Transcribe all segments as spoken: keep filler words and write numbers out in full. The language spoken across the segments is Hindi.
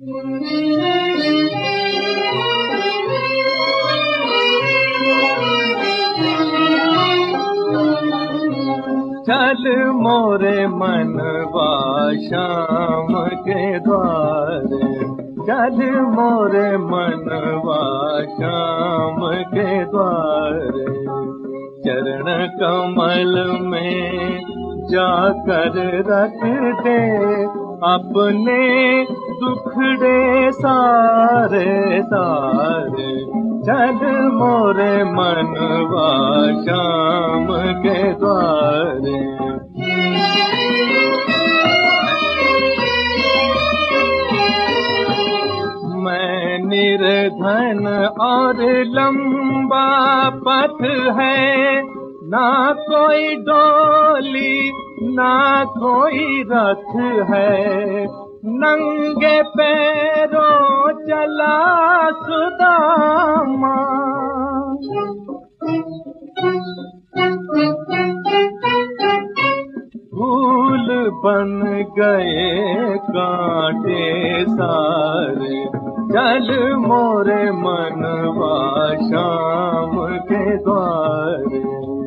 चल मोरे मनवा श्याम के द्वारे, चल मोरे मनवा श्याम के द्वारे, चरण कमल में जाकर रख दे अपने दुखड़े सारे सारे। चल मोरे मनवा श्याम के द्वारे। मैं निर्धन और लंबा पथ है, ना कोई डोली ना कोई रथ है, नंगे पैरों चला सुदामा। फूल बन गए कांटे सारे, चल मोरे मनवा श्याम के द्वारे।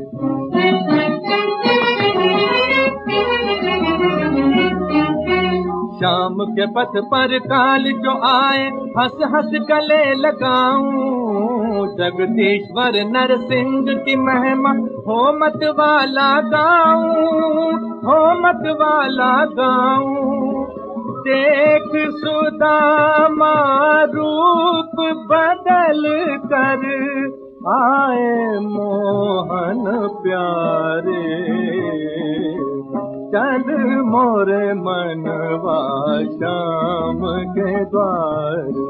श्याम के पथ पर काल जो आए, हंस हंस गले लगाऊं, जगदीश्वर नरसिंह की महिमा हो मत वाला गाऊं, हो मत वाला गाऊं। देख सुदामा रूप बदल कर आए मोहन प्यारे, चल मोरे मनवा श्याम के द्वारे।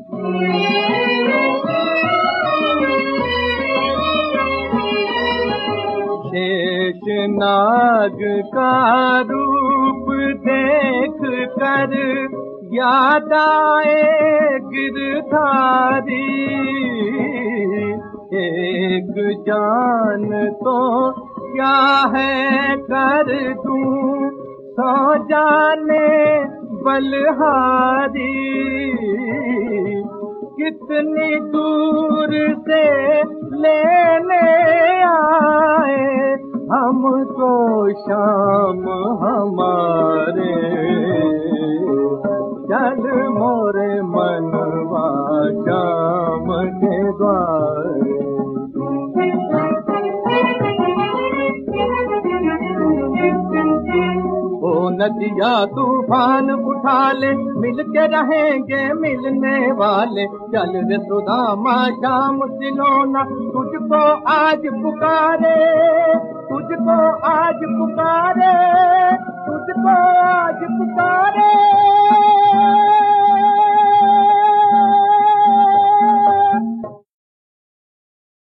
शेष नाग का रूप देख कर याद आए गिरधारी, एक जान तो क्या है कर दूं, सौ जाने बलहारी। कितनी दूर से लेने आए हमको श्याम हमारे, चल मोरे मनवा श्याम के द्वारे। ओ नदिया तूफान उठा ले, मिल के रहेंगे मिलने वाले, चल रे सुदामा श्याम सिलोना, तुझको आज पुकारे, तुझको आज पुकारे, तुझको आज पुकारे।